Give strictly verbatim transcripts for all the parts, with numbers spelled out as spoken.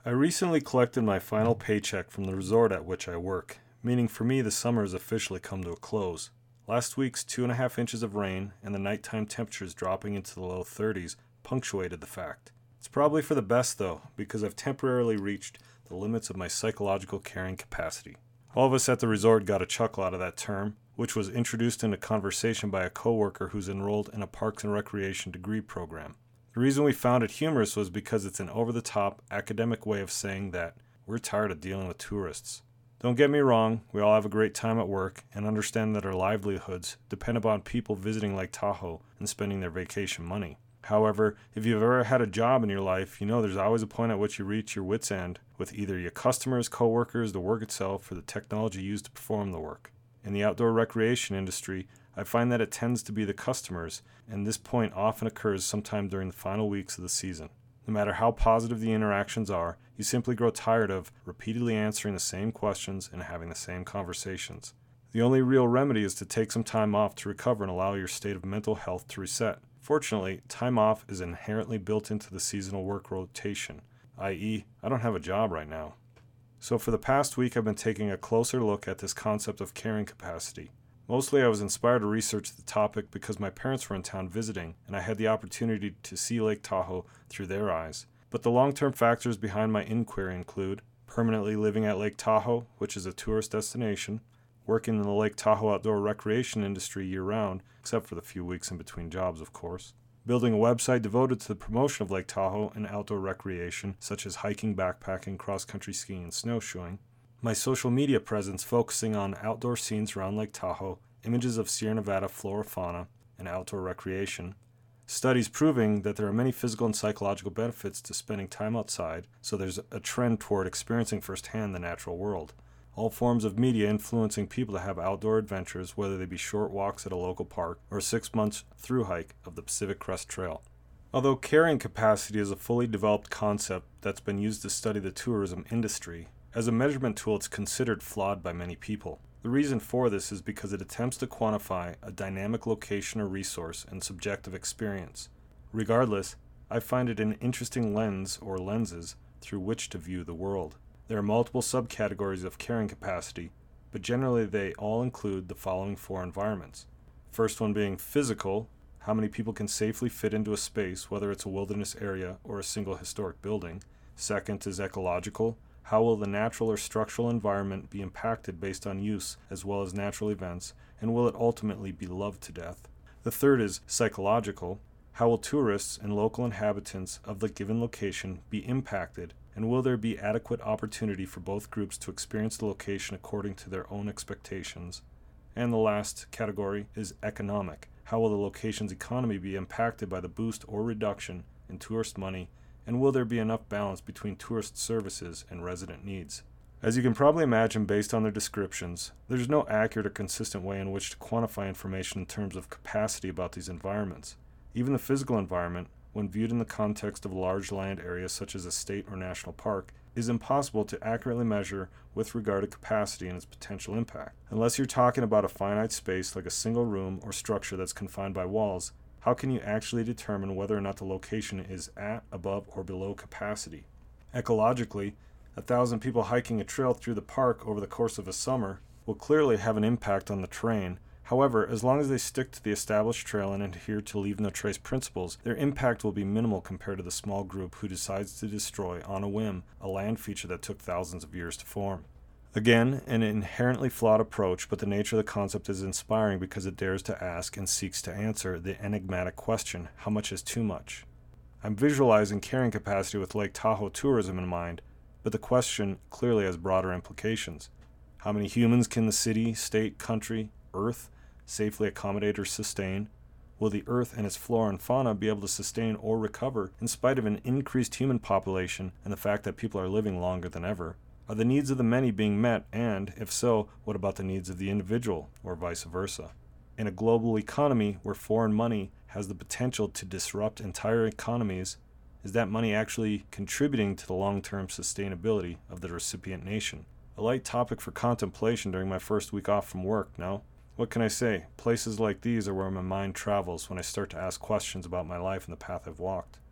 I recently collected my final paycheck from the resort at which I work, meaning for me the summer has officially come to a close. Last week's two and a half inches of rain and the nighttime temperatures dropping into the low thirties punctuated the fact. It's probably for the best though, because I've temporarily reached the limits of my psychological carrying capacity. All of us at the resort got a chuckle out of that term, which was introduced into conversation by a coworker who's enrolled in a Parks and Recreation degree program. The reason we found it humorous was because it's an over-the-top academic way of saying that we're tired of dealing with tourists. Don't get me wrong, we all have a great time at work and understand that our livelihoods depend upon people visiting Lake Tahoe and spending their vacation money. However, if you've ever had a job in your life, you know there's always a point at which you reach your wit's end with either your customers, coworkers, the work itself, or the technology used to perform the work. In the outdoor recreation industry, I find that it tends to be the customers, and this point often occurs sometime during the final weeks of the season. No matter how positive the interactions are, you simply grow tired of repeatedly answering the same questions and having the same conversations. The only real remedy is to take some time off to recover and allow your state of mental health to reset. Fortunately, time off is inherently built into the seasonal work rotation, that is, I don't have a job right now. So for the past week, I've been taking a closer look at this concept of carrying capacity. Mostly I was inspired to research the topic because my parents were in town visiting and I had the opportunity to see Lake Tahoe through their eyes. But the long-term factors behind my inquiry include permanently living at Lake Tahoe, which is a tourist destination, working in the Lake Tahoe outdoor recreation industry year-round, except for the few weeks in between jobs, of course, building a website devoted to the promotion of Lake Tahoe and outdoor recreation, such as hiking, backpacking, cross-country skiing, and snowshoeing, my social media presence focusing on outdoor scenes around Lake Tahoe, images of Sierra Nevada flora, fauna, and outdoor recreation, studies proving that there are many physical and psychological benefits to spending time outside, so there's a trend toward experiencing firsthand the natural world. All forms of media influencing people to have outdoor adventures, whether they be short walks at a local park or a six-month through hike of the Pacific Crest Trail. Although carrying capacity is a fully developed concept that's been used to study the tourism industry, as a measurement tool it's considered flawed by many people. The reason for this is because it attempts to quantify a dynamic location or resource and subjective experience. Regardless, I find it an interesting lens or lenses through which to view the world. There are multiple subcategories of carrying capacity, but generally they all include the following four environments. First one being physical, how many people can safely fit into a space, whether it's a wilderness area or a single historic building. Second is ecological, how will the natural or structural environment be impacted based on use as well as natural events, and will it ultimately be loved to death? The third is psychological, how will tourists and local inhabitants of the given location be impacted, and will there be adequate opportunity for both groups to experience the location according to their own expectations? And the last category is economic. How will the location's economy be impacted by the boost or reduction in tourist money, and will there be enough balance between tourist services and resident needs? As you can probably imagine based on their descriptions, there's no accurate or consistent way in which to quantify information in terms of capacity about these environments. Even the physical environment, when viewed in the context of a large land area such as a state or national park, is impossible to accurately measure with regard to capacity and its potential impact. Unless you're talking about a finite space like a single room or structure that's confined by walls, how can you actually determine whether or not the location is at, above, or below capacity? Ecologically, a thousand people hiking a trail through the park over the course of a summer will clearly have an impact on the terrain. However, as long as they stick to the established trail and adhere to leave no trace principles, their impact will be minimal compared to the small group who decides to destroy, on a whim, a land feature that took thousands of years to form. Again, an inherently flawed approach, but the nature of the concept is inspiring because it dares to ask and seeks to answer the enigmatic question, how much is too much? I'm visualizing carrying capacity with Lake Tahoe tourism in mind, but the question clearly has broader implications. How many humans can the city, state, country, Earth safely accommodate or sustain? Will the Earth and its flora and fauna be able to sustain or recover in spite of an increased human population and the fact that people are living longer than ever? Are the needs of the many being met, and, if so, what about the needs of the individual, or vice versa? In a global economy where foreign money has the potential to disrupt entire economies, is that money actually contributing to the long-term sustainability of the recipient nation? A light topic for contemplation during my first week off from work, no? What can I say? Places like these are where my mind travels when I start to ask questions about my life and the path I've walked.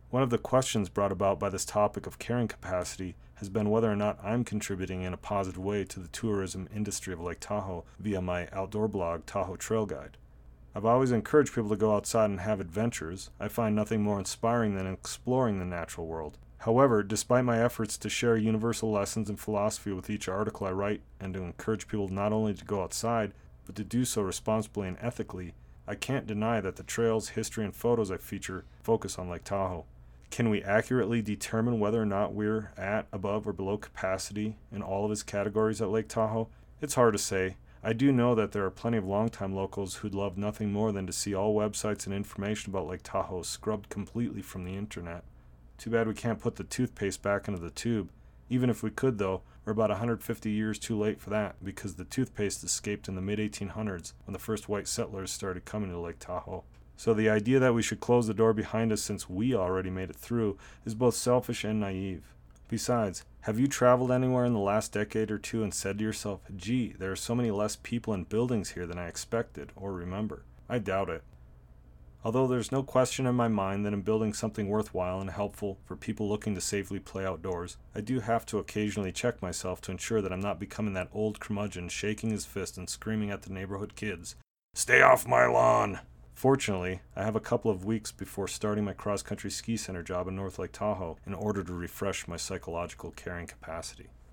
One of the questions brought about by this topic of carrying capacity has been whether or not I'm contributing in a positive way to the tourism industry of Lake Tahoe via my outdoor blog, Tahoe Trail Guide. I've always encouraged people to go outside and have adventures. I find nothing more inspiring than exploring the natural world. However, despite my efforts to share universal lessons and philosophy with each article I write and to encourage people not only to go outside, but to do so responsibly and ethically, I can't deny that the trails, history, and photos I feature focus on Lake Tahoe. Can we accurately determine whether or not we're at, above, or below capacity in all of its categories at Lake Tahoe? It's hard to say. I do know that there are plenty of longtime locals who'd love nothing more than to see all websites and information about Lake Tahoe scrubbed completely from the internet. Too bad we can't put the toothpaste back into the tube. Even if we could, though, we're about one hundred fifty years too late for that because the toothpaste escaped in the mid eighteen hundreds when the first white settlers started coming to Lake Tahoe. So the idea that we should close the door behind us since we already made it through is both selfish and naive. Besides, have you traveled anywhere in the last decade or two and said to yourself, gee, there are so many less people and buildings here than I expected or remember? I doubt it. Although there's no question in my mind that in building something worthwhile and helpful for people looking to safely play outdoors, I do have to occasionally check myself to ensure that I'm not becoming that old curmudgeon shaking his fist and screaming at the neighborhood kids, "Stay off my lawn!" Fortunately, I have a couple of weeks before starting my cross-country ski center job in North Lake Tahoe in order to refresh my psychological carrying capacity.